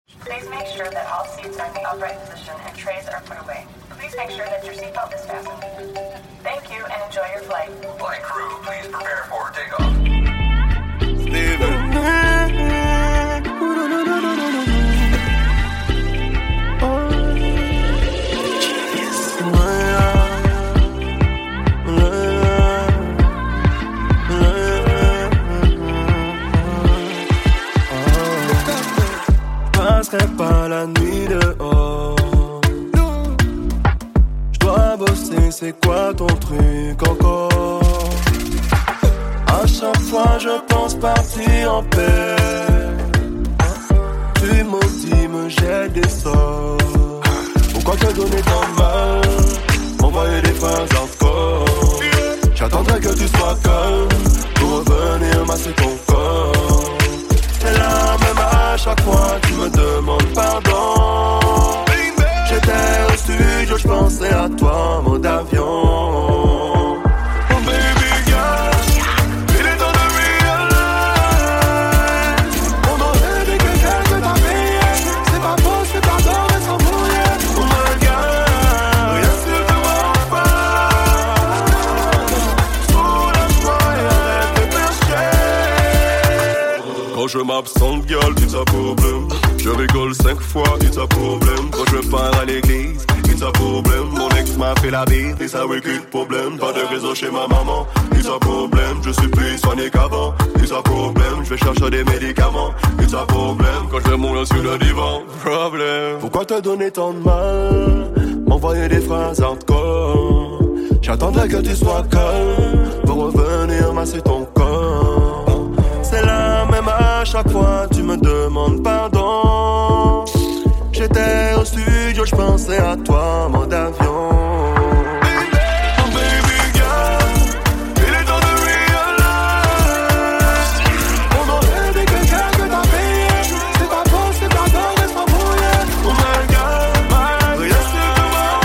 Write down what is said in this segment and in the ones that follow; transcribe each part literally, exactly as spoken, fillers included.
Please make sure that all seats are in the upright position and trays are put away. Please make sure that your seatbelt is fastened. Thank you and enjoy your flight. Flight crew, please prepare for takeoff. Steven. Je passerai pas la nuit dehors. Je dois bosser, c'est quoi ton truc encore? À chaque fois je pense partir en paix. Tu maudis, me jettes des sorts. Pourquoi te donner tant de mal? M'envoyer des phrases hardcore. J'attendrai que tu sois calme pour revenir masser ton corps. Et là même à chaque fois tu me demandes pardon. J'étais au studio, j'pensais à toi, mode avion. Oh baby girl, il est temps de réaliser. On aurait dit que quelqu'un t'a payé. C'est pas beau, c'est pas d'or et sans mouiller. Oh my god, rien sur te voir pas. Soulage-moi et arrête de percher. Quand je m'absente, girl, tu t'as problème. Je rigole cinq fois, it's a problème. Quand je pars à l'église, it's a problème. Mon ex m'a fait la bise, it's a wicked problème. Pas de réseau chez ma maman, it's a problème. Je suis plus soigné qu'avant, it's a problème. Je vais chercher des médicaments, it's a problème. Quand je vais mourir sur le divan, problème. Pourquoi te donner tant de mal? M'envoyer des phrases hardcore. J'attendrai que tu sois calme pour revenir masser ton corps. C'est là même à chaque fois tu me demandes pardon. J'étais au studio, j'pensais à toi, mode avion. Oh baby girl, il est temps de réaliser. On aurait dit que quelqu'un t'a payé. C'est pas beau, c'est pas d'or, laisse-moi mouiller. Oh my god, rien sur te voir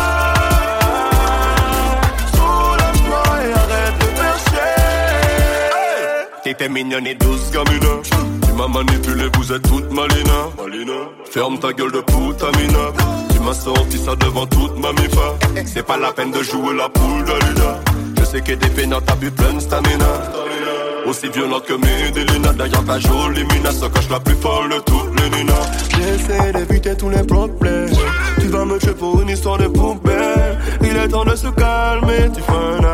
pas. Soulage-moi et arrête de percher. T'étais mignonne et douce comme une. Tu m'as manipulé, vous êtes toute malina. Malina. Ferme ta gueule de putamina. Tu m'as sorti ça devant toute ma mifa. C'est pas la peine de jouer la poule de Luna. Je sais que t'es peinant, t'as bu plein de stamina. Aussi violente que Medellina. D'ailleurs ta jolie mina se cache la plus folle de toutes les ninas. J'essaie d'éviter tous les problèmes. Tu vas me tuer pour une histoire de poubelle. Il est temps de se calmer, tu fais un